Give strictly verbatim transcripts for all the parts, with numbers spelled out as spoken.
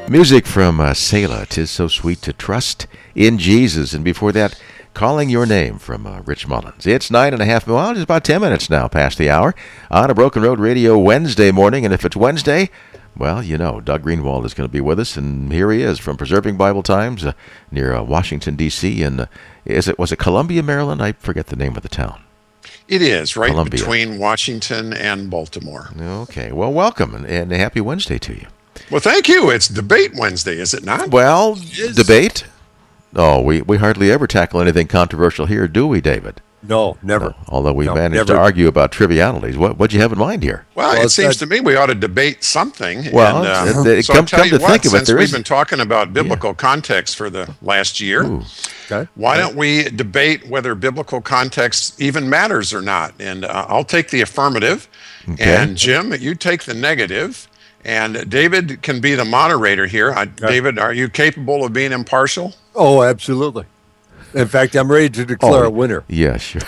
Music from uh, Selah, "'Tis So Sweet to Trust in Jesus." And before that, "Calling Your Name" from uh, Rich Mullins. It's nine and a half, well, just about ten minutes now past the hour on a Broken Road Radio Wednesday morning. And if it's Wednesday, well, you know, Doug Greenwald is going to be with us. And here he is from Preserving Bible Times uh, near uh, Washington, D C And uh, is it was it Columbia, Maryland? I forget the name of the town. It is, right Columbia. Between Washington and Baltimore. Okay, well, welcome, and, and a happy Wednesday to you. Well, thank you. It's Debate Wednesday, is it not? Well, debate? Oh, we, we hardly ever tackle anything controversial here, do we, David? No, never. No, although we no, managed never. to argue about trivialities. What what do you have in mind here? Well, well it seems that, to me we ought to debate something. Well, and, uh, it, it, so come, I'll tell come you to what, think of it, since there we've is been talking about biblical yeah. context for the last year, Ooh. Okay. why don't we debate whether biblical context even matters or not? And uh, I'll take the affirmative, okay. and Jim, you take the negative. And David can be the moderator here. I, okay. David, are you capable of being impartial? Oh, absolutely. In fact, I'm ready to declare oh, a winner. Yeah, sure.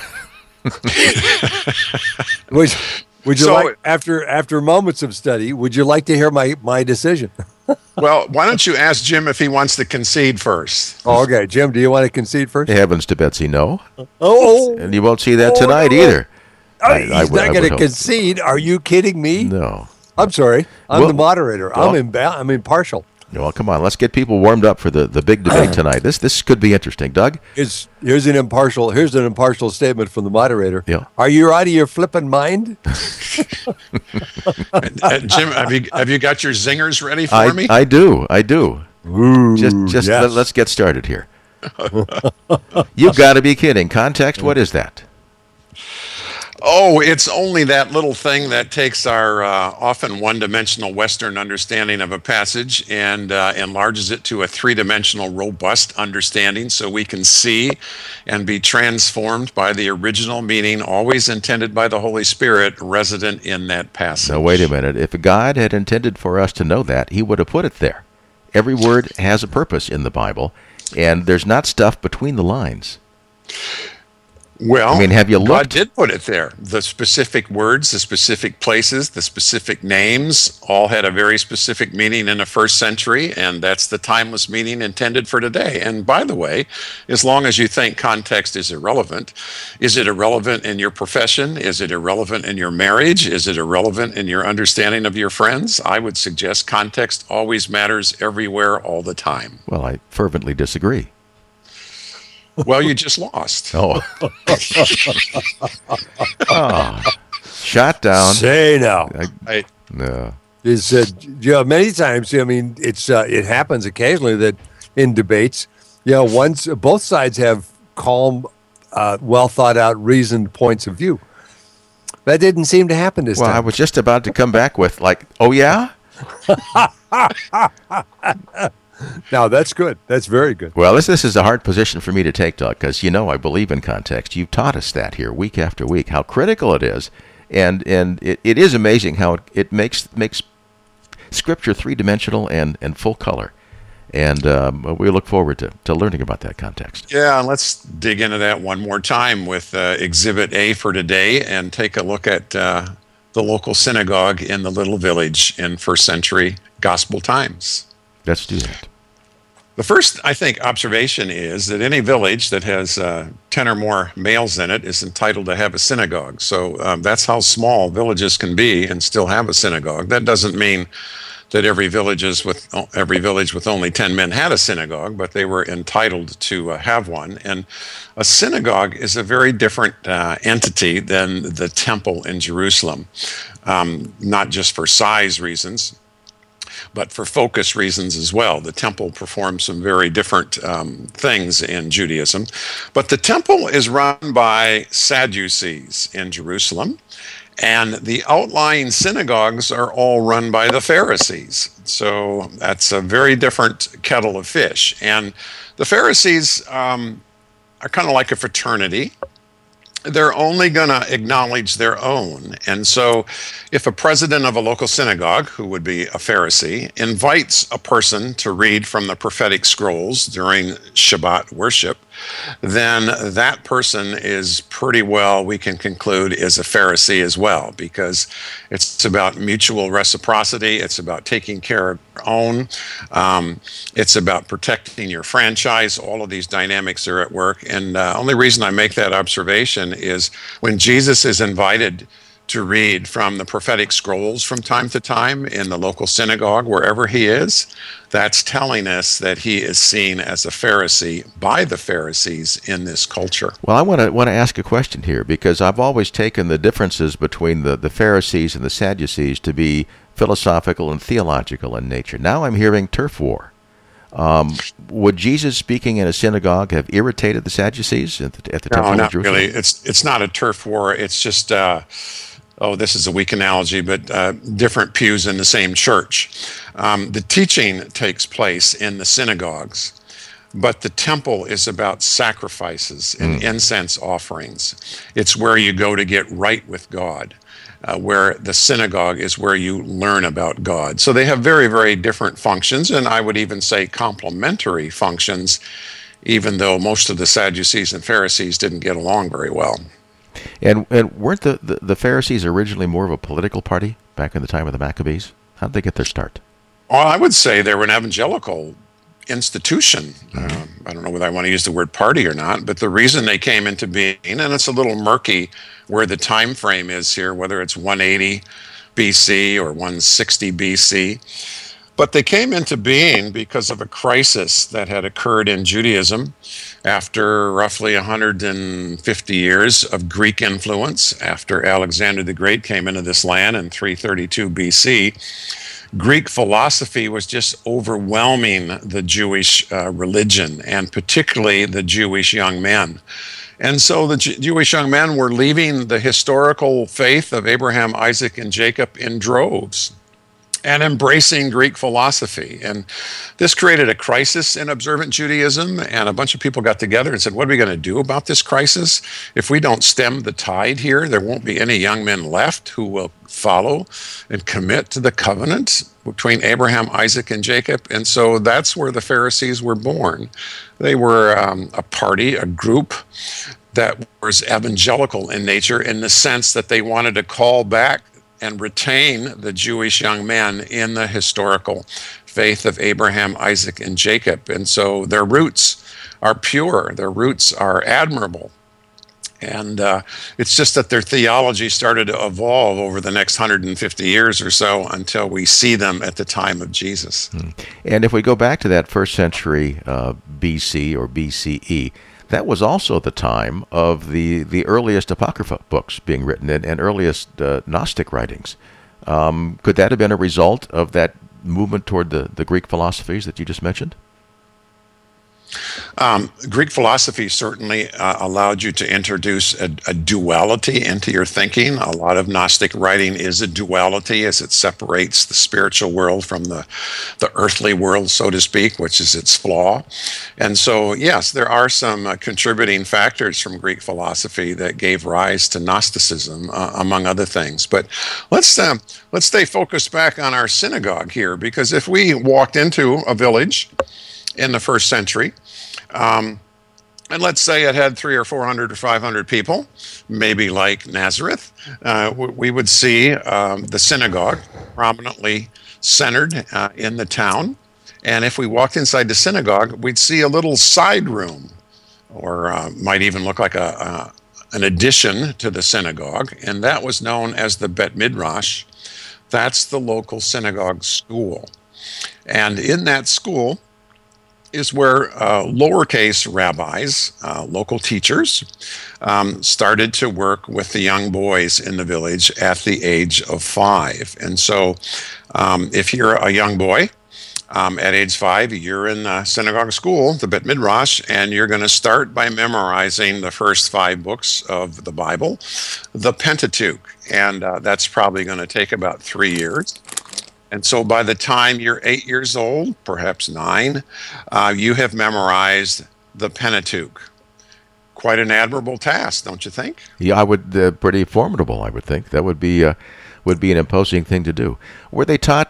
would, would you So- like, after after moments of study, would you like to hear my, my decision? Well, why don't you ask Jim if he wants to concede first? Oh, okay. Jim, do you want to concede first? Heavens to Betsy, no. Oh, And you won't see that Oh, tonight no. either. oh, I- he's I would- I not would going to hope. concede. Are you kidding me? No. I'm sorry. I'm Well- the moderator. well- I'm imba- I'm impartial. Well, come on. Let's get people warmed up for the, the big debate tonight. This this could be interesting. Doug? Here's, here's an impartial. Here's an impartial statement from the moderator. Yeah. Are you out of your flipping mind? Uh, Jim, have you have you got your zingers ready for I, me? I do. I do. Ooh, Just just yes. let, let's get started here. You've got to be kidding. Context, what is that? Oh, it's only that little thing that takes our uh, often one-dimensional Western understanding of a passage and uh, enlarges it to a three-dimensional, robust understanding so we can see and be transformed by the original meaning always intended by the Holy Spirit resident in that passage. Now, wait a minute. If God had intended for us to know that, he would have put it there. Every word has a purpose in the Bible, and there's not stuff between the lines. Well, I mean, have you God looked? did put it there. The specific words, the specific places, the specific names all had a very specific meaning in the first century, and that's the timeless meaning intended for today. And by the way, as long as you think context is irrelevant, is it irrelevant in your profession? Is it irrelevant in your marriage? Is it irrelevant in your understanding of your friends? I would suggest context always matters everywhere all the time. Well, I fervently disagree. Well, you just lost. Oh. oh. Shot down. Say now. I, I, no. Is uh, you know, many times. I mean, it's uh, it happens occasionally that in debates, you know, once both sides have calm, uh, well thought out, reasoned points of view. That didn't seem to happen this Well, I time. was just about to come back with, like, oh, yeah? Now that's good. That's very good. Well, this this is a hard position for me to take, Doug, because you know I believe in context. You've taught us that here week after week, how critical it is. And and it, it is amazing how it, it makes makes Scripture three-dimensional and, and full color. And um, we look forward to, to learning about that context. Yeah, and let's dig into that one more time with uh, Exhibit A for today and take a look at uh, the local synagogue in the little village in first century gospel times. Let's do that. The first, I think, observation is that any village that has uh, ten or more males in it is entitled to have a synagogue. So um, that's how small villages can be and still have a synagogue. That doesn't mean that every villages with every village with only ten men had a synagogue, but they were entitled to uh, have one. And a synagogue is a very different uh, entity than the temple in Jerusalem, um, not just for size reasons, but for focus reasons as well. The temple performs some very different um, things in Judaism. But the temple is run by Sadducees in Jerusalem, and the outlying synagogues are all run by the Pharisees. So that's a very different kettle of fish. And the Pharisees um, are kind of like a fraternity. They're only going to acknowledge their own. And so if a president of a local synagogue, who would be a Pharisee, invites a person to read from the prophetic scrolls during Shabbat worship, then that person is pretty well, we can conclude, is a Pharisee as well, because it's about mutual reciprocity. It's about taking care of your own. Um, it's about protecting your franchise. All of these dynamics are at work. And the uh, only reason I make that observation is when Jesus is invited to read from the prophetic scrolls from time to time in the local synagogue, wherever he is, that's telling us that he is seen as a Pharisee by the Pharisees in this culture. Well, I want to want to ask a question here, because I've always taken the differences between the, the Pharisees and the Sadducees to be philosophical and theological in nature. Now I'm hearing turf war. Um, would Jesus speaking in a synagogue have irritated the Sadducees at the, at the no, Temple not of Jerusalem? really. It's it's not a turf war. It's just. Uh, Oh, this is a weak analogy, but uh, different pews in the same church. Um, the teaching takes place in the synagogues, but the temple is about sacrifices and mm. incense offerings. It's where you go to get right with God, uh, where the synagogue is where you learn about God. So they have very, very different functions, and I would even say complementary functions, even though most of the Sadducees and Pharisees didn't get along very well. And and weren't the, the, the Pharisees originally more of a political party back in the time of the Maccabees? How did they get their start? Well, I would say they were an evangelical institution. Uh, I don't know whether I want to use the word party or not, but the reason they came into being, and it's a little murky where the time frame is here, whether it's one eighty B C or one sixty B C, but they came into being because of a crisis that had occurred in Judaism after roughly one hundred fifty years of Greek influence. After Alexander the Great came into this land in three thirty-two B C, Greek philosophy was just overwhelming the Jewish uh, religion, and particularly the Jewish young men. And so the J- Jewish young men were leaving the historical faith of Abraham, Isaac, and Jacob in droves and embracing Greek philosophy. And this created a crisis in observant Judaism, and a bunch of people got together and said, what are we going to do about this crisis? If we don't stem the tide here, there won't be any young men left who will follow and commit to the covenant between Abraham, Isaac, and Jacob. And so that's where the Pharisees were born. They were um, a party, a group that was evangelical in nature, in the sense that they wanted to call back and retain the Jewish young men in the historical faith of Abraham, Isaac, and Jacob. And so their roots are pure, their roots are admirable. And uh, it's just that their theology started to evolve over the next one hundred fifty years or so until we see them at the time of Jesus. Hmm. And if we go back to that first century uh, B C or B C E, that was also the time of the, the earliest Apocrypha books being written and, and earliest uh, Gnostic writings. Um, could that have been a result of that movement toward the, the Greek philosophies that you just mentioned? Um, Greek philosophy certainly uh, allowed you to introduce a, a duality into your thinking. A lot of Gnostic writing is a duality, as it separates the spiritual world from the, the earthly world, so to speak, which is its flaw. And so, yes, there are some uh, contributing factors from Greek philosophy that gave rise to Gnosticism, uh, among other things. But let's uh, let's stay focused back on our synagogue here, because if we walked into a village in the first century, Um, and let's say it had three or four hundred or five hundred people, maybe like Nazareth, uh, we would see um, the synagogue prominently centered uh, in the town. And if we walked inside the synagogue, we'd see a little side room, or uh, might even look like a, a an addition to the synagogue, and that was known as the Bet Midrash. That's the local synagogue school. And in that school is where uh, lowercase rabbis, uh, local teachers, um, started to work with the young boys in the village at the age of five. And so um, if you're a young boy, um, at age five, you're in uh, synagogue school, the Bet Midrash, and you're going to start by memorizing the first five books of the Bible, the Pentateuch. And uh, that's probably going to take about three years. And so by the time you're eight years old, perhaps nine, uh, you have memorized the Pentateuch. Quite an admirable task, don't you think? Yeah, I would. Uh, pretty formidable, I would think. That would be uh, would be an imposing thing to do. Were they taught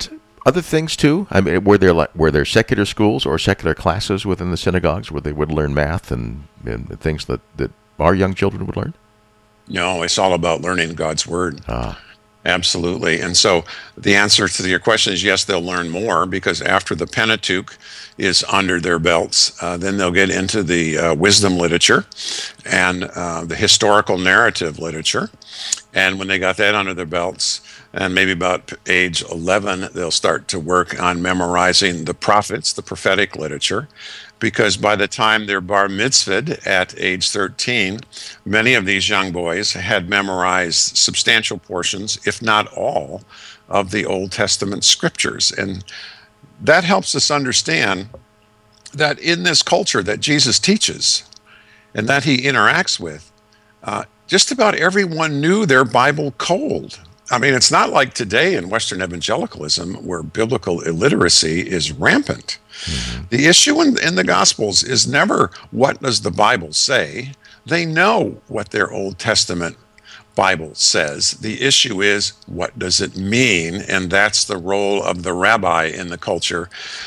other things too? I mean, were there like, were there secular schools or secular classes within the synagogues where they would learn math and, and things that, that our young children would learn? No, it's all about learning God's word. Ah. Absolutely. And so the answer to your question is yes, they'll learn more, because after the Pentateuch is under their belts, uh, then they'll get into the uh, wisdom literature and uh, the historical narrative literature. And when they got that under their belts, and maybe about age eleven, they'll start to work on memorizing the prophets, the prophetic literature, because by the time they're bar mitzvahed at age thirteen, many of these young boys had memorized substantial portions, if not all, of the Old Testament scriptures. And that helps us understand that in this culture that Jesus teaches and that he interacts with, uh, just about everyone knew their Bible cold. I mean, it's not like today in Western evangelicalism where biblical illiteracy is rampant. Mm-hmm. The issue in, in the Gospels is never what does the Bible say. They know what their Old Testament Bible says. The issue is what does it mean? And that's the role of the rabbi in the culture,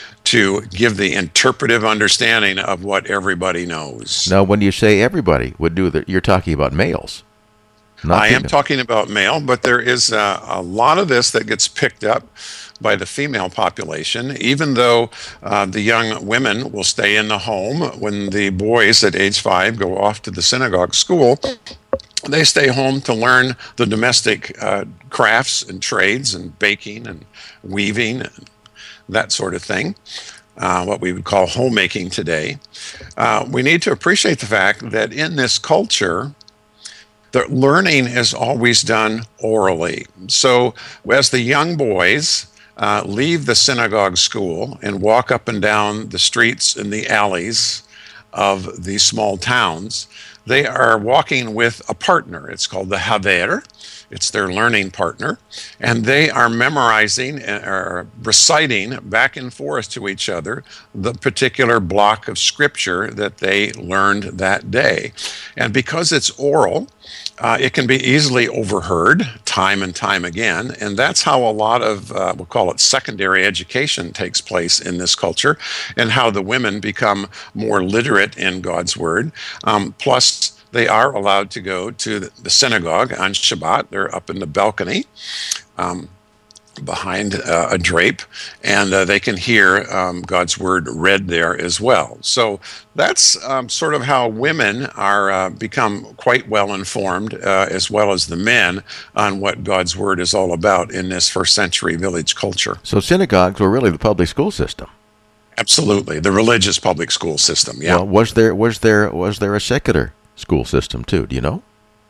to give the interpretive understanding of what everybody knows. Now, when you say everybody would do that, you're talking about males. Not I am female. talking about male, but there is a, a lot of this that gets picked up by the female population, even though uh, the young women will stay in the home. When the boys at age five go off to the synagogue school, they stay home to learn the domestic uh, crafts and trades and baking and weaving and that sort of thing, uh, what we would call homemaking today. Uh, we need to appreciate the fact that in this culture, the learning is always done orally. So as the young boys uh, leave the synagogue school and walk up and down the streets and the alleys of these small towns, they are walking with a partner. It's called the Haver. It's their learning partner. And they are memorizing or reciting back and forth to each other the particular block of scripture that they learned that day. And because it's oral, Uh, it can be easily overheard time and time again, and that's how a lot of, uh, we'll call it secondary education, takes place in this culture, and how the women become more literate in God's word. Um, plus, they are allowed to go to the synagogue on Shabbat. They're up in the balcony um, behind uh, a drape, and uh, they can hear um, God's word read there as well. So that's um, sort of how women are uh, become quite well informed, uh, as well as the men, on what God's word is all about in this first century village culture. So synagogues were really the public school system. Absolutely, the religious public school system. Yeah. Well, was there was there was there a secular school system too? Do you know?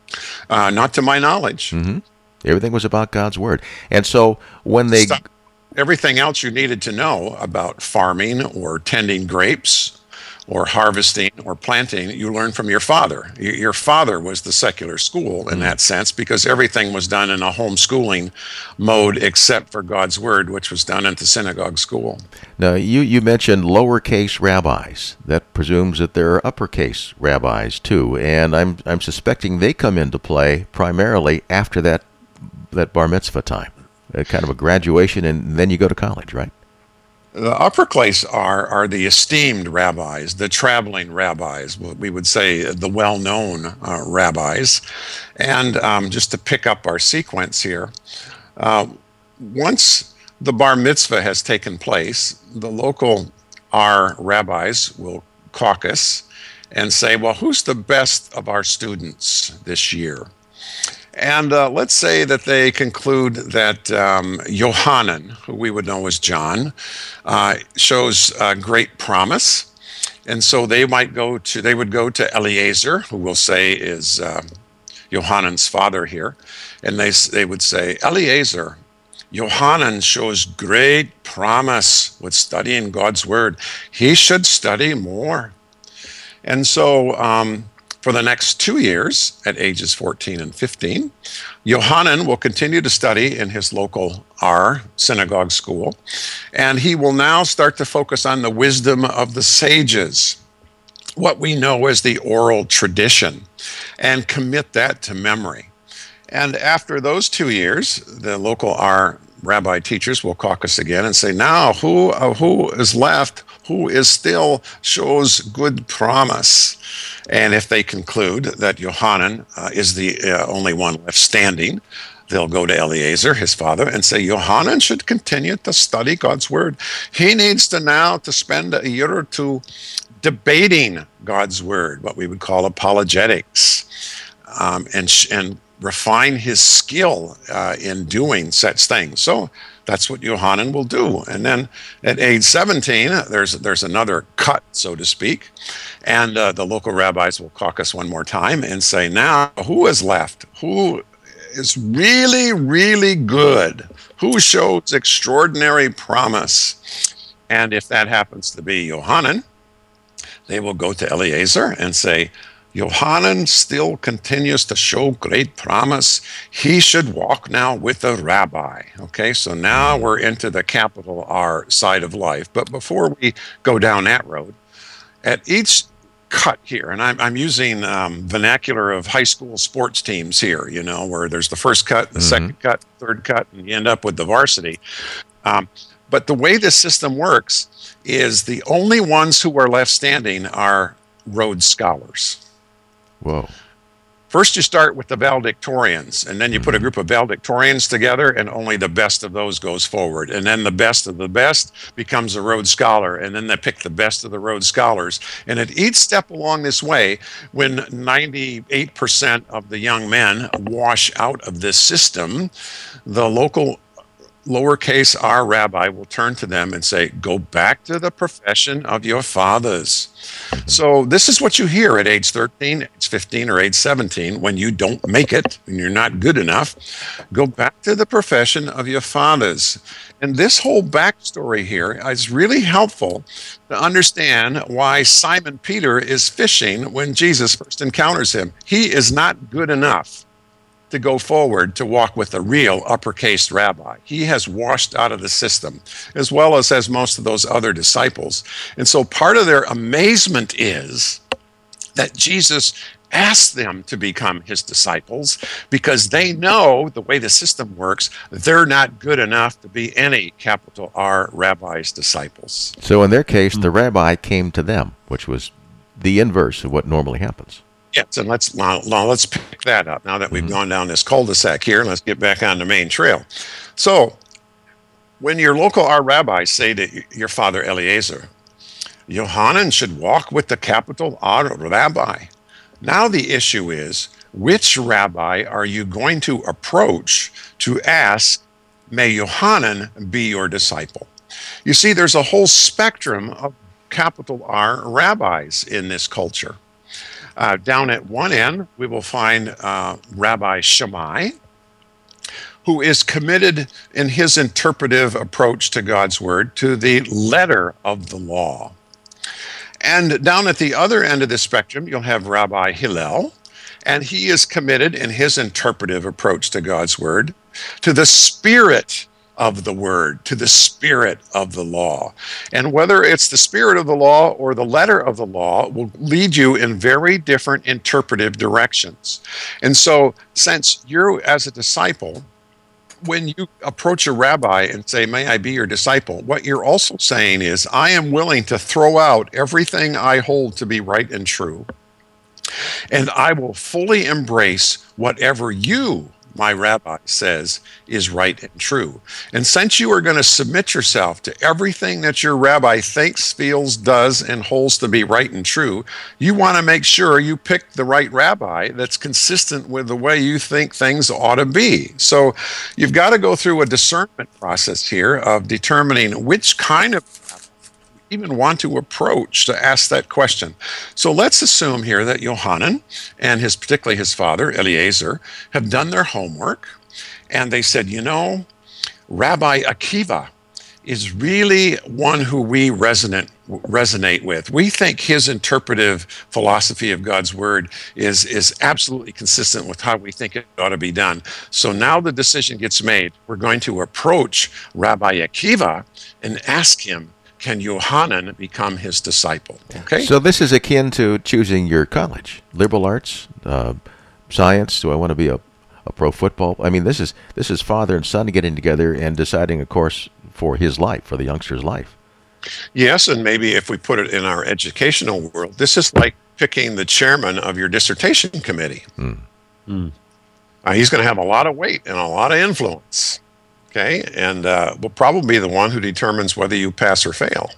Uh, not to my knowledge. Mm-hmm. Everything was about God's word. And so when they... Stop. Everything else you needed to know about farming or tending grapes or harvesting or planting, you learned from your father. Your father was the secular school in that sense, because everything was done in a homeschooling mode except for God's word, which was done at the synagogue school. Now, you, you mentioned lowercase rabbis. That presumes that there are uppercase rabbis too, and I'm I'm suspecting they come into play primarily after that that bar mitzvah time, a kind of a graduation, and then you go to college, right? The upperclass are are the esteemed rabbis, the traveling rabbis, what we would say the well-known uh, rabbis. And um, just to pick up our sequence here, uh, once the bar mitzvah has taken place, the local our rabbis will caucus and say, well, who's the best of our students this year? And uh, let's say that they conclude that um, Yohanan, who we would know as John, uh, shows uh, great promise. And so they might go to, they would go to Eliezer, who we'll say is uh, Yohanan's father here. And they, they would say, Eliezer, Yohanan shows great promise with studying God's word. He should study more. And so, um, for the next two years, at ages fourteen and fifteen, Yohanan will continue to study in his local R synagogue school, and he will now start to focus on the wisdom of the sages, what we know as the oral tradition, and commit that to memory. And after those two years, the local R rabbi teachers will caucus again and say, now who uh, who is left, who is still shows good promise? And if they conclude that Yohanan uh, is the uh, only one left standing, they'll go to Eliezer, his father, and say, Yohanan should continue to study God's word. He needs to now to spend a year or two debating God's word, what we would call apologetics, um, and sh- and refine his skill uh, in doing such things. So that's what Yohanan will do. And then at age seventeen, there's there's another cut, so to speak, and uh, the local rabbis will caucus one more time and say, now who is left? Who is really, really good? Who shows extraordinary promise? And if that happens to be Yohanan, they will go to Eliezer and say, Yohanan still continues to show great promise. He should walk now with a rabbi. Okay, so now we're into the capital R side of life. But before we go down that road, at each cut here, and I'm, I'm using um, vernacular of high school sports teams here, you know, where there's the first cut, the mm-hmm. second cut, third cut, and you end up with the varsity. Um, but the way this system works is the only ones who are left standing are Rhodes Scholars. Whoa. First you start with the valedictorians, and then you put a group of valedictorians together, and only the best of those goes forward. And then the best of the best becomes a Rhodes Scholar, and then they pick the best of the Rhodes Scholars. And at each step along this way, when ninety-eight percent of the young men wash out of this system, the local lowercase r rabbi will turn to them and say, go back to the profession of your fathers. So this is what you hear at age thirteen, age fifteen, or age seventeen when you don't make it and you're not good enough. Go back to the profession of your fathers. And this whole backstory here is really helpful to understand why Simon Peter is fishing when Jesus first encounters him. He is not good enough to go forward to walk with a real uppercase rabbi. He has washed out of the system, as well as as most of those other disciples. And so part of their amazement is that Jesus asked them to become his disciples because they know the way the system works, they're not good enough to be any capital R rabbi's disciples. So in their case, the rabbi came to them, which was the inverse of what normally happens. Yes, and let's now, now let's pick that up now that we've mm-hmm. gone down this cul-de-sac here, and let's get back on the main trail. So, when your local R rabbis say to your father Eliezer, Yohanan should walk with the capital R rabbi. Now the issue is, which rabbi are you going to approach to ask, may Yohanan be your disciple? You see, there's a whole spectrum of capital R rabbis in this culture. Uh, down at one end, we will find uh, Rabbi Shammai, who is committed in his interpretive approach to God's word to the letter of the law. And down at the other end of the spectrum, you'll have Rabbi Hillel, and he is committed in his interpretive approach to God's word to the spirit of the word, to the spirit of the law. And whether it's the spirit of the law or the letter of the law will lead you in very different interpretive directions. And so, since you're, as a disciple, when you approach a rabbi and say, may I be your disciple, what you're also saying is, I am willing to throw out everything I hold to be right and true, and I will fully embrace whatever you, my rabbi, says is right and true. And since you are going to submit yourself to everything that your rabbi thinks, feels, does, and holds to be right and true, you want to make sure you pick the right rabbi that's consistent with the way you think things ought to be. So you've got to go through a discernment process here of determining which kind of even want to approach to ask that question. So let's assume here that Yohanan and his, particularly his father, Eliezer, have done their homework, and they said, you know, Rabbi Akiva is really one who we resonate resonate with. We think his interpretive philosophy of God's word is, is absolutely consistent with how we think it ought to be done. So now the decision gets made. We're going to approach Rabbi Akiva and ask him, can Yohanan become his disciple? Okay. So this is akin to choosing your college: liberal arts, uh, science. Do I want to be a, a pro football. I mean, this is this is father and son getting together and deciding a course for his life, for the youngster's life. Yes, and maybe if we put it in our educational world, this is like picking the chairman of your dissertation committee. Mm. Mm. Uh, he's going to have a lot of weight and a lot of influence, okay, and uh, will probably be the one who determines whether you pass or fail.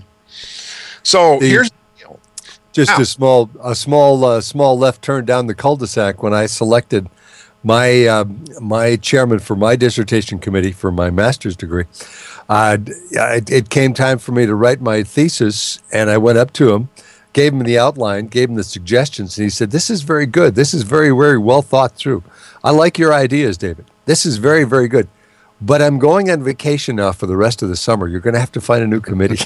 So The- here's the deal. Just Now- a small, a small, uh, small left turn down the cul-de-sac when I selected my uh, my chairman for my dissertation committee for my master's degree. Uh, it, it came time for me to write my thesis, and I went up to him, gave him the outline, gave him the suggestions, and he said, "This is very good. This is very, very well thought through. I like your ideas, David. This is very, very good. But I'm going on vacation now for the rest of the summer. You're going to have to find a new committee."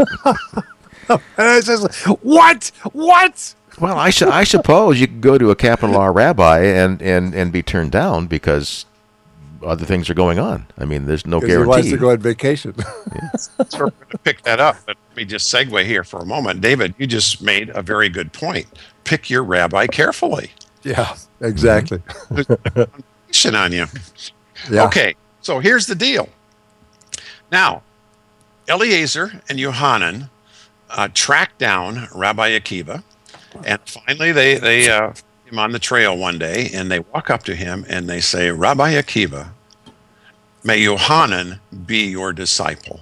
And I was just like, what? What? Well, I, su- I suppose you could go to a capital R rabbi and, and, and be turned down because other things are going on. I mean, there's no Because he wants guarantee. to go on vacation. So we're going to pick that up. But let me just segue here for a moment. David, you just made a very good point. Pick your rabbi carefully. Yeah, exactly. Shit on you. Yeah. Okay, so here's the deal. Now, Eliezer and Yohanan uh, track down Rabbi Akiva, and finally they they uh, find him on the trail one day, and they walk up to him and they say, "Rabbi Akiva, may Yohanan be your disciple."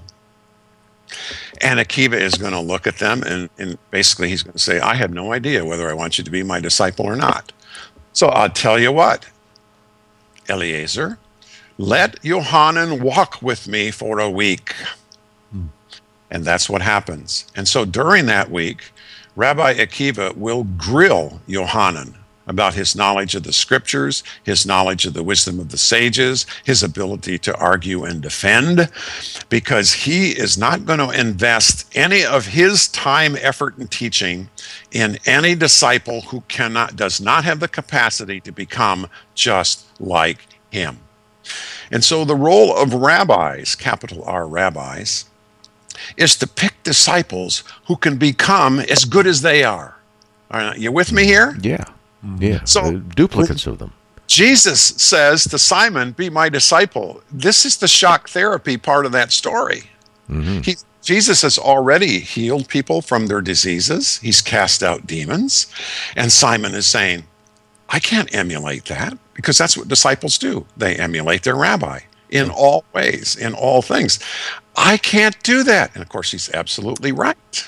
And Akiva is going to look at them, and, and basically he's going to say, "I have no idea whether I want you to be my disciple or not. So I'll tell you what, Eliezer, let Yohanan walk with me for a week." Hmm. And that's what happens. And so during that week, Rabbi Akiva will grill Yohanan about his knowledge of the scriptures, his knowledge of the wisdom of the sages, his ability to argue and defend, because he is not going to invest any of his time, effort, and teaching in any disciple who cannot, does not have the capacity to become just like him. And so the role of rabbis, capital R rabbis, is to pick disciples who can become as good as they are. All right, you with me here? Yeah. Yeah. So- Uh, duplicates of them. Jesus says to Simon, "Be my disciple." This is the shock therapy part of that story. Hmm. He, Jesus has already healed people from their diseases. He's cast out demons. And Simon is saying, "I can't emulate that," because that's what disciples do. They emulate their rabbi in all ways, in all things. I can't do that. And of course, he's absolutely right.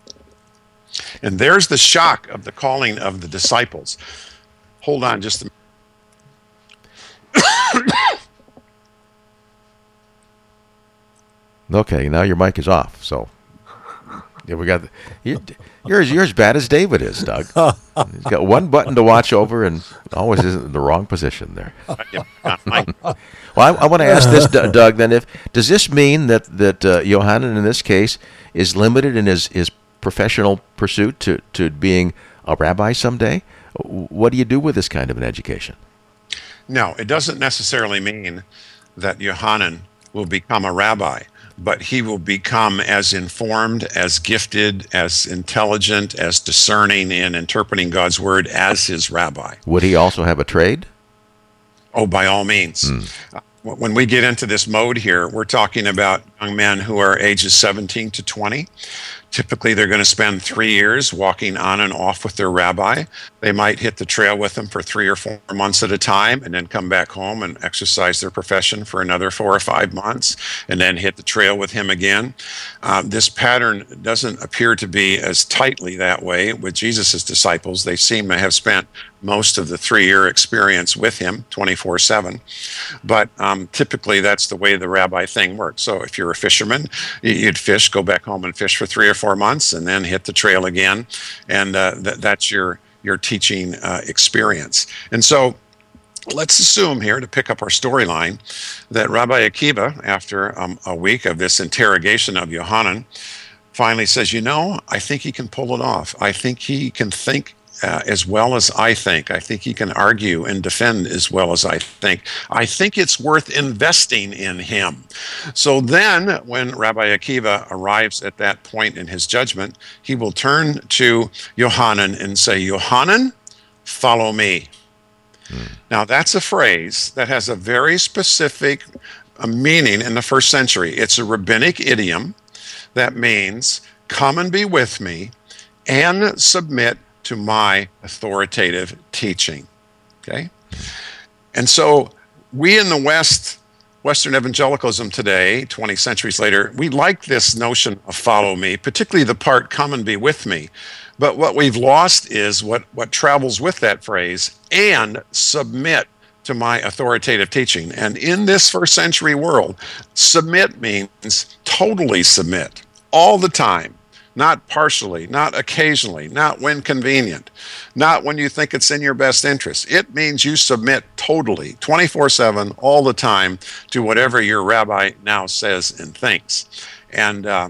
And there's the shock of the calling of the disciples. Hold on just a Okay, now your mic is off. So, yeah, we got you, you're as you're as bad as David is, Doug. He's got one button to watch over and always is in the wrong position there. minute. Well, I, I want to ask this, D- Doug. Then, if does this mean that that uh, Yohanan in this case is limited in his, his professional pursuit to, to being a rabbi someday? What do you do with this kind of an education? No, it doesn't necessarily mean that Yohanan will become a rabbi, but he will become as informed, as gifted, as intelligent, as discerning in interpreting God's word as his rabbi. Would he also have a trade? Oh, by all means. Uh, When we get into this mode here, we're talking about young men who are ages seventeen to twenty. Typically, they're going to spend three years walking on and off with their rabbi. They might hit the trail with them for three or four months at a time and then come back home and exercise their profession for another four or five months and then hit the trail with him again. Uh, this pattern doesn't appear to be as tightly that way with Jesus' disciples. They seem to have spent most of the three-year experience with him twenty-four seven. But um, typically, that's the way the rabbi thing works. So if you're a fisherman, you'd fish, go back home and fish for three or four months, and then hit the trail again. And uh, th- that's your, your teaching uh, experience. And so let's assume here, to pick up our storyline, that Rabbi Akiva, after um, a week of this interrogation of Yohanan, finally says, you know, I think he can pull it off. I think he can think Uh, as well as I think. I think he can argue and defend as well as I think. I think it's worth investing in him. So then, when Rabbi Akiva arrives at that point in his judgment, he will turn to Yohanan and say, Yohanan, follow me. Now, that's a phrase that has a very specific uh, meaning in the first century. It's a rabbinic idiom that means, come and be with me and submit to my authoritative teaching. Okay? And so we in the West, Western evangelicalism today, twenty centuries later, we like this notion of follow me, particularly the part come and be with me. But what we've lost is what, what travels with that phrase, and submit to my authoritative teaching. And in this first century world, submit means totally submit, all the time, not partially, not occasionally, not when convenient, not when you think it's in your best interest. It means you submit totally, twenty-four seven, all the time, to whatever your rabbi now says and thinks. And uh,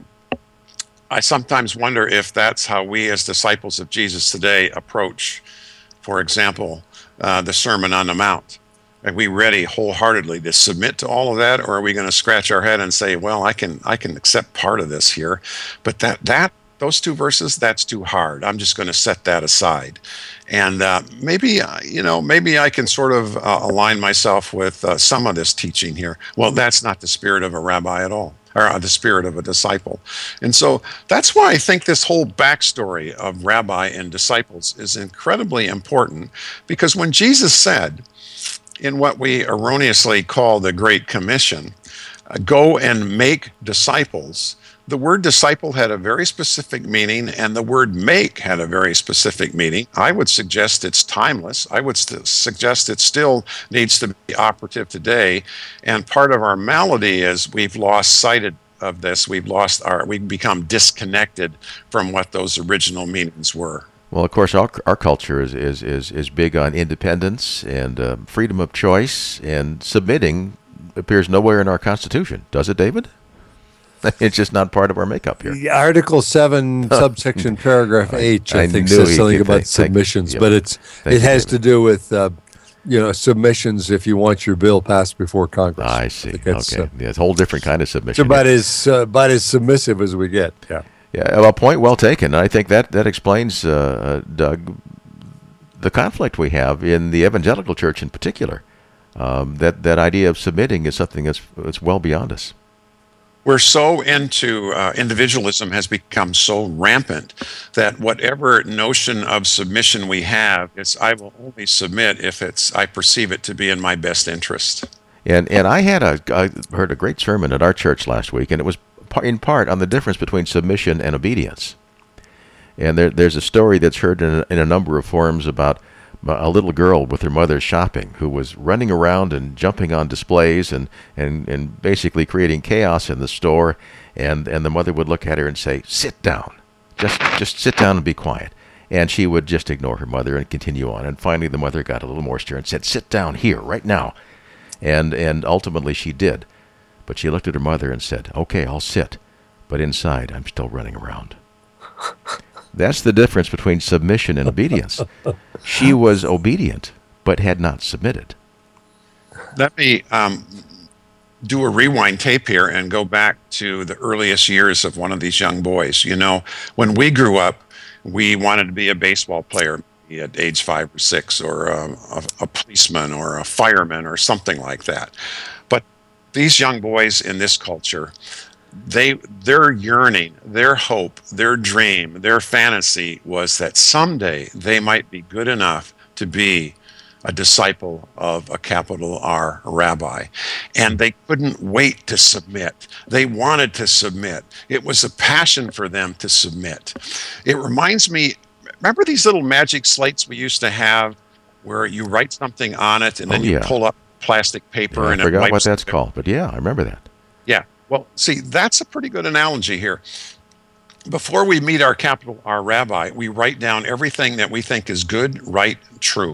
I sometimes wonder if that's how we as disciples of Jesus today approach, for example, uh, the Sermon on the Mount. Are we ready wholeheartedly to submit to all of that, or are we going to scratch our head and say, well, I can I can accept part of this here, but that that those two verses, that's too hard. I'm just going to set that aside. And uh, maybe, uh, you know, maybe I can sort of uh, align myself with uh, some of this teaching here. Well, that's not the spirit of a rabbi at all, or uh, the spirit of a disciple. And so that's why I think this whole backstory of rabbi and disciples is incredibly important, because when Jesus said, in what we erroneously call the Great Commission, uh, go and make disciples, the word disciple had a very specific meaning, and the word make had a very specific meaning. I would suggest it's timeless. I would st- suggest it still needs to be operative today. And part of our malady is we've lost sight of this. We've lost our, we've become disconnected from what those original meanings were. Well, of course, our, our culture is, is, is, is big on independence and uh, freedom of choice, and submitting appears nowhere in our Constitution. Does it, David? It's just not part of our makeup here. Article seven, subsection paragraph H, I, I think, says something about think, submissions, think, but it's Thank it you, has David. to do with uh, you know submissions if you want your bill passed before Congress. I see. I okay, uh, yeah, it's a whole different kind of submission. It's about as uh, about as submissive as we get. Yeah. Yeah. Well, point well taken. I think that that explains, uh, Doug, the conflict we have in the evangelical church in particular. Um, that that idea of submitting is something that's that's well beyond us. We're so into uh, individualism has become so rampant that whatever notion of submission we have, it's I will only submit if it's I perceive it to be in my best interest. And and I had a I heard a great sermon at our church last week, and it was in part on the difference between submission and obedience. And there there's a story that's heard in a, in a number of forums about a little girl with her mother shopping, who was running around and jumping on displays and, and, and basically creating chaos in the store. And, and the mother would look at her and say, sit down, just just sit down and be quiet. And she would just ignore her mother and continue on. And finally the mother got a little more stern and said, sit down here right now. And, and ultimately she did. But she looked at her mother and said, okay, I'll sit. But inside I'm still running around. That's the difference between submission and obedience. She was obedient, but had not submitted. Let me um, do a rewind tape here and go back to the earliest years of one of these young boys. You know, when we grew up, we wanted to be a baseball player at age five or six, or a, a, a policeman or a fireman or something like that. But these young boys in this culture, They, their yearning, their hope, their dream, their fantasy was that someday they might be good enough to be a disciple of a capital R rabbi. And they couldn't wait to submit. They wanted to submit. It was a passion for them to submit. It reminds me, remember these little magic slates we used to have where you write something on it and then oh, you yeah. pull up plastic paper yeah, and I forgot it wipes what that's it. called, but yeah, I remember that. Yeah. Well, see, that's a pretty good analogy here. Before we meet our capital R rabbi, we write down everything that we think is good, right, true.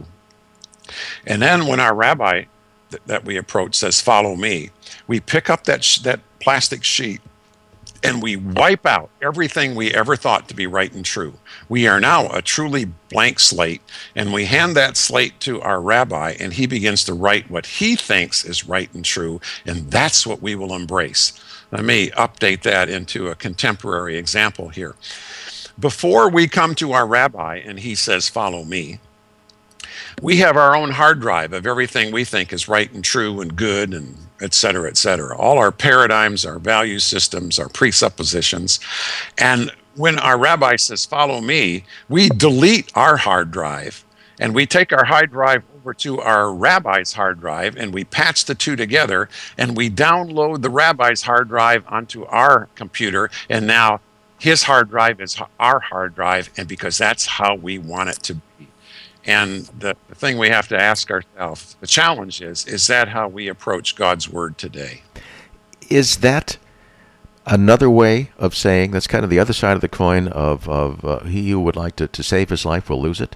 And then when our rabbi th- that we approach says, follow me, we pick up that sh- that plastic sheet and we wipe out everything we ever thought to be right and true. We are now a truly blank slate, and we hand that slate to our rabbi, and he begins to write what he thinks is right and true, and that's what we will embrace. Let me update that into a contemporary example here. Before we come to our rabbi and he says, follow me, We have our own hard drive of everything we think is right and true and good and et cetera, et cetera. All our paradigms, our value systems, our presuppositions. And when our rabbi says, follow me, we delete our hard drive and we take our hard drive over to our rabbi's hard drive and we patch the two together and we download the rabbi's hard drive onto our computer, and now his hard drive is our hard drive, and because that's how we want it to be. And the, the thing we have to ask ourselves, the challenge is, is that how we approach God's Word today? Is that another way of saying, that's kind of the other side of the coin of, of uh, he who would like to, to save his life will lose it?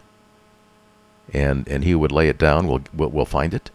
And and he who would lay it down will will, will find it?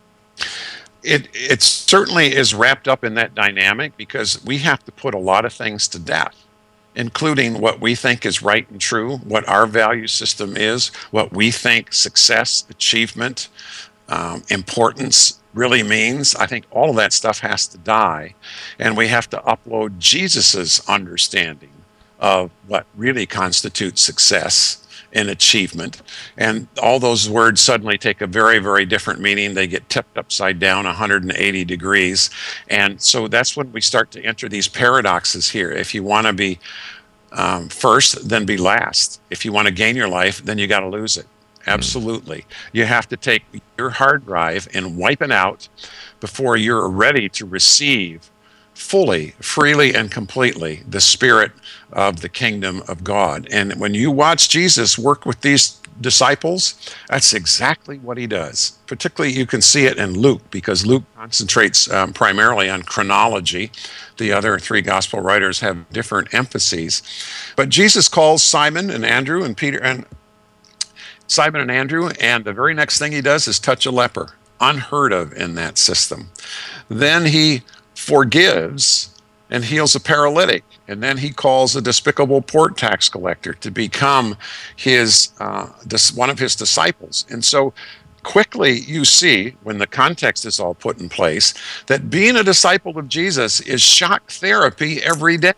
It it certainly is wrapped up in that dynamic, because we have to put a lot of things to death, including what we think is right and true, what our value system is, what we think success, achievement, um, importance really means. I think all of that stuff has to die, and we have to upload Jesus's understanding of what really constitutes success and achievement. And all those words suddenly take a very, very different meaning. They get tipped upside down one hundred eighty degrees. And so that's when we start to enter these paradoxes here. If you want to be um, first, then be last. If you want to gain your life, then you got to lose it. Absolutely. You have to take your hard drive and wipe it out before you're ready to receive fully, freely, and completely the spirit of the kingdom of God. And when you watch Jesus work with these disciples, that's exactly what he does. Particularly, you can see it in Luke, because Luke concentrates um, primarily on chronology. The other three gospel writers have different emphases. But Jesus calls Simon and Andrew and Peter and Simon and Andrew, and the very next thing he does is touch a leper, unheard of in that system. Then he forgives and heals a paralytic, and then he calls a despicable port tax collector to become his uh, dis- one of his disciples. And so quickly you see, when the context is all put in place, that being a disciple of Jesus is shock therapy every day.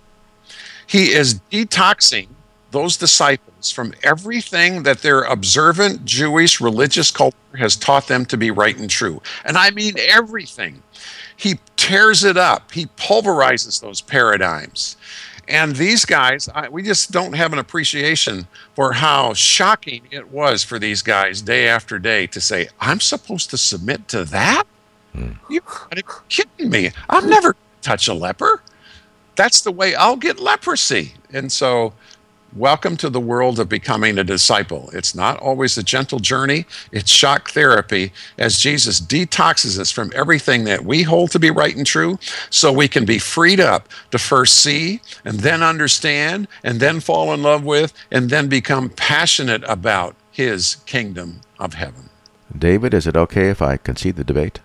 He is detoxing those disciples from everything that their observant Jewish religious culture has taught them to be right and true. And I mean everything. He tears it up. He pulverizes those paradigms. And these guys, I, we just don't have an appreciation for how shocking it was for these guys day after day to say, I'm supposed to submit to that? Mm. You're kidding me. I'll never touch a leper. That's the way I'll get leprosy. And so, welcome to the world of becoming a disciple. It's not always a gentle journey. It's shock therapy as Jesus detoxes us from everything that we hold to be right and true, so we can be freed up to first see and then understand and then fall in love with and then become passionate about his kingdom of heaven. David, is it okay if I concede the debate?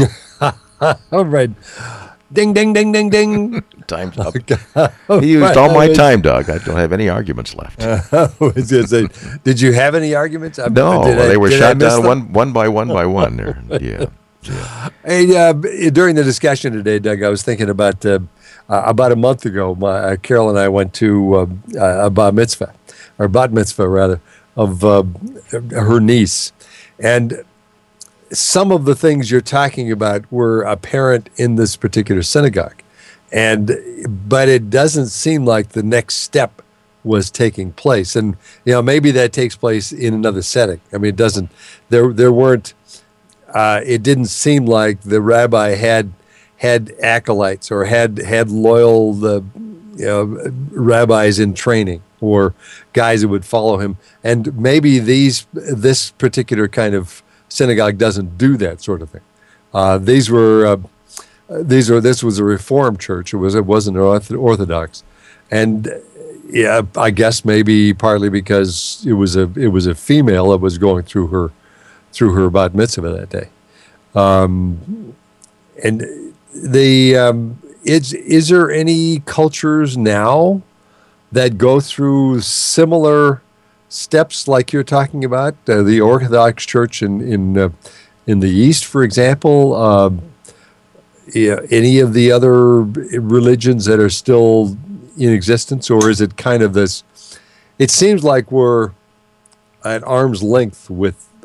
All right. Ding, ding, ding, ding, ding. Time's up. He used all my time, Doug. I don't have any arguments left. Uh, did you have any arguments? No, did they I, were did shot down one, one by one by one. There. Yeah. yeah. Hey, uh, during the discussion today, Doug, I was thinking about uh, uh, about a month ago, my, uh, Carol and I went to uh, uh, a bar mitzvah, or bat mitzvah, rather, of uh, her niece. And some of the things you're talking about were apparent in this particular synagogue, and but it doesn't seem like the next step was taking place. And you know, maybe that takes place in another setting. I mean, it doesn't. There, there weren't. Uh, it didn't seem like the rabbi had had acolytes or had had loyal the you know rabbis in training or guys that would follow him. And maybe these this particular kind of synagogue doesn't do that sort of thing. Uh, these were uh, these are this was a Reformed church. It was it wasn't Orthodox, and yeah, I guess maybe partly because it was a it was a female that was going through her through her bat mitzvah that day, um, and the um, is is there any cultures now that go through similar steps like you're talking about? Uh, the Orthodox Church in in uh, in the East, for example, uh, yeah, any of the other religions that are still in existence, or is it kind of this? It seems like we're at arm's length with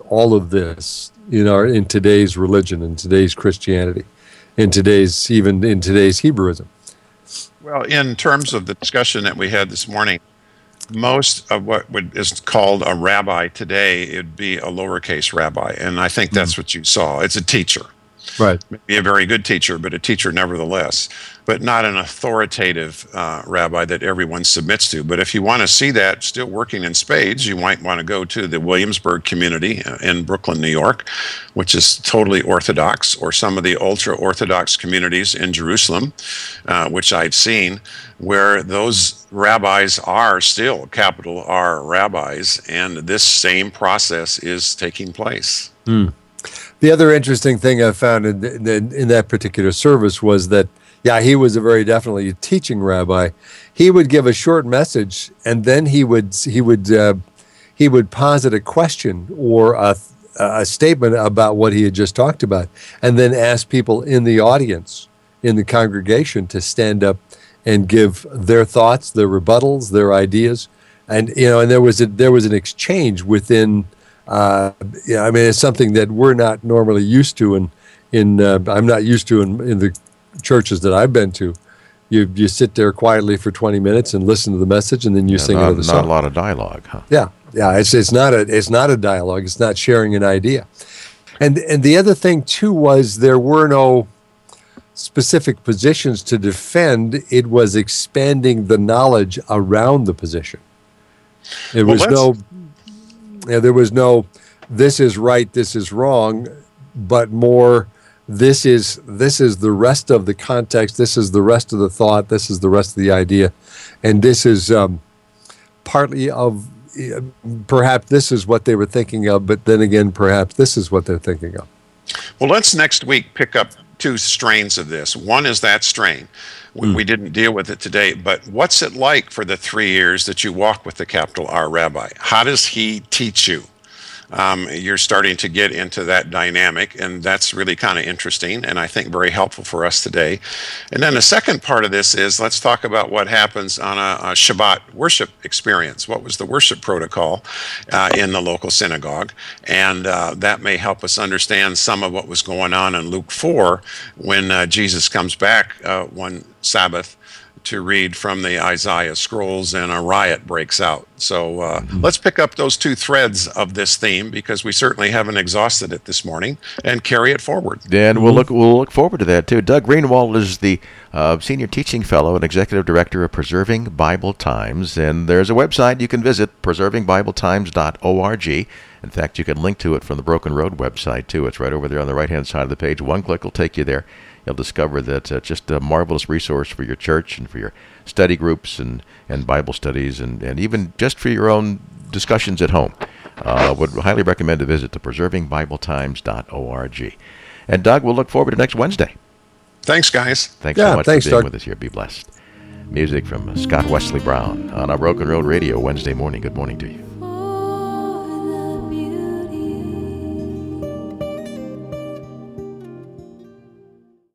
all of this in our in today's religion, in today's Christianity, in today's even in today's Hebrewism? Well, in terms of the discussion that we had this morning, most of what would, is called a rabbi today, it'd be a lowercase rabbi, and I think that's mm. what you saw. It's a teacher. Right. Maybe a very good teacher, but a teacher nevertheless, but not an authoritative uh, rabbi that everyone submits to. But if you want to see that still working in spades, you might want to go to the Williamsburg community in Brooklyn, New York, which is totally Orthodox, or some of the ultra-Orthodox communities in Jerusalem, uh, which I've seen, where those rabbis are still, capital R, rabbis, and this same process is taking place. Mm. The other interesting thing I found in, in, in that particular service was that, yeah, he was a very definitely a teaching rabbi. He would give a short message, and then he would he would uh, he would posit a question or a, a statement about what he had just talked about, and then ask people in the audience, in the congregation, to stand up and give their thoughts, their rebuttals, their ideas, and you know, and there was a, there was an exchange within. Uh, yeah, I mean, it's something that we're not normally used to, and in, in uh, I'm not used to in, in the churches that I've been to. You you sit there quietly for twenty minutes and listen to the message, and then you yeah, sing not, another song. Not a lot of dialogue, huh? Yeah, yeah. It's it's not a it's not a dialogue. It's not sharing an idea. And and the other thing too was there were no specific positions to defend. It was expanding the knowledge around the position. It well, was no. Yeah, there was no, this is right, this is wrong, but more, this is this is the rest of the context, this is the rest of the thought, this is the rest of the idea, and this is um, partly of, perhaps this is what they were thinking of, but then again, perhaps this is what they're thinking of. Well, let's next week pick up two strains of this. One is that strain. We, mm. we didn't deal with it today, but what's it like for the three years that you walk with the capital R rabbi? How does he teach you? Um, you're starting to get into that dynamic, and that's really kind of interesting and I think very helpful for us today. And then the second part of this is let's talk about what happens on a, a Shabbat worship experience. What was the worship protocol uh, in the local synagogue? And uh, that may help us understand some of what was going on in Luke four when uh, Jesus comes back uh, one Sabbath to read from the Isaiah scrolls, and a riot breaks out. So uh, mm-hmm. let's pick up those two threads of this theme, because we certainly haven't exhausted it this morning, and carry it forward. And we'll look we'll look forward to that too. Doug Greenwald is the uh, senior teaching fellow and executive director of Preserving Bible Times, and there's a website you can visit, preserving bible times dot org. In fact, you can link to it from the Broken Road website too. It's right over there on the right-hand side of the page. One click will take you there. You'll discover that uh, just a marvelous resource for your church and for your study groups and, and Bible studies, and, and even just for your own discussions at home. Uh, would highly recommend to visit the preserving bible times dot org. And Doug, we'll look forward to next Wednesday. Thanks, guys. Thanks yeah, so much thanks, for being Doug. with us here. Be blessed. Music from Scott Wesley Brown on our Broken Road Radio Wednesday morning. Good morning to you.